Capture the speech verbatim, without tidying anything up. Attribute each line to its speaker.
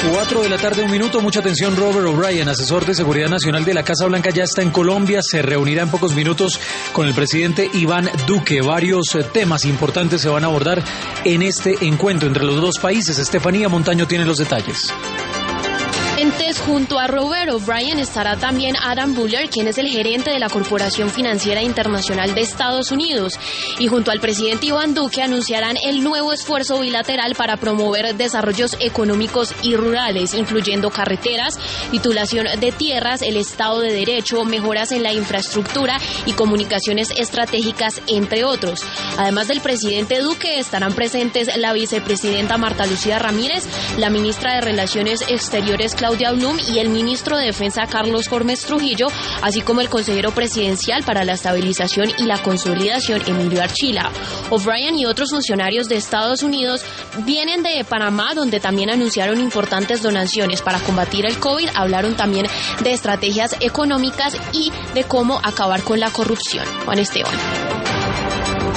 Speaker 1: Cuatro de la tarde, un minuto. Mucha atención. Robert O'Brien, asesor de seguridad nacional de la Casa Blanca, ya está en Colombia. Se reunirá en pocos minutos con el presidente Iván Duque. Varios temas importantes se van a abordar en este encuentro entre los dos países. Estefanía Montaño tiene los detalles.
Speaker 2: Entonces, junto a Robert O'Brien estará también Adam Buller, quien es el gerente de la Corporación Financiera Internacional de Estados Unidos, y junto al presidente Iván Duque anunciarán el nuevo esfuerzo bilateral para promover desarrollos económicos y rurales, incluyendo carreteras, titulación de tierras, el Estado de Derecho, mejoras en la infraestructura y comunicaciones estratégicas, entre otros. Además del presidente Duque, estarán presentes la vicepresidenta Marta Lucía Ramírez, la ministra de Relaciones Exteriores Claudia Blum y el ministro de Defensa Carlos Jormes Trujillo, así como el consejero presidencial para la estabilización y la consolidación Emilio Archila. O'Brien y otros funcionarios de Estados Unidos vienen de Panamá, donde también anunciaron importantes donaciones para combatir el COVID. Hablaron también de estrategias económicas y de cómo acabar con la corrupción. Juan Esteban.